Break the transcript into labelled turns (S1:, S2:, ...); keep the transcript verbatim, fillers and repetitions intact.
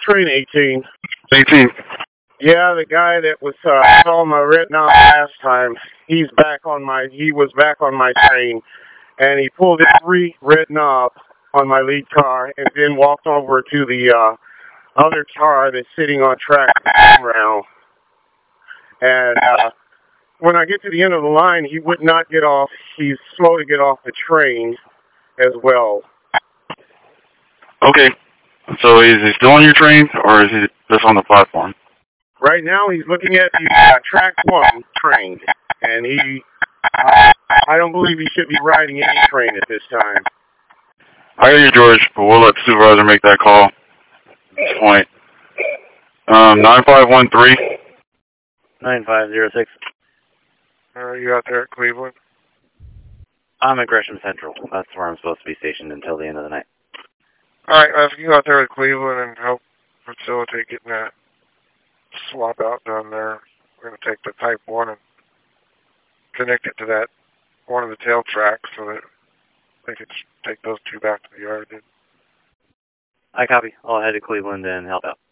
S1: train eighteen.
S2: eighteen.
S1: Yeah, the guy that was uh, saw my red knob last time, he's back on my, he was back on my train, and he pulled every red knob on my lead car and then walked over to the uh, other car that's sitting on track around. And uh, when I get to the end of the line, he would not get off. He's slow to get off the train as well.
S2: Okay. So is he still on your train, or is he just on the platform?
S1: Right now, he's looking at the uh, track one train, and he, uh, I don't believe he should be riding any train at this time.
S2: I hear you, George, but we'll let the supervisor make that call at this point. Um, nine five one three.
S3: nine five zero six.
S4: Are you out there at Cleveland?
S3: I'm at Gresham Central. That's where I'm supposed to be stationed until the end of the night.
S4: All right, well, if you go out there at Cleveland and help facilitate getting that swap out done there, we're going to take the type one and connect it to that one of the tail tracks so that they could take those two back to the yard.
S3: I copy. I'll head to Cleveland and help out.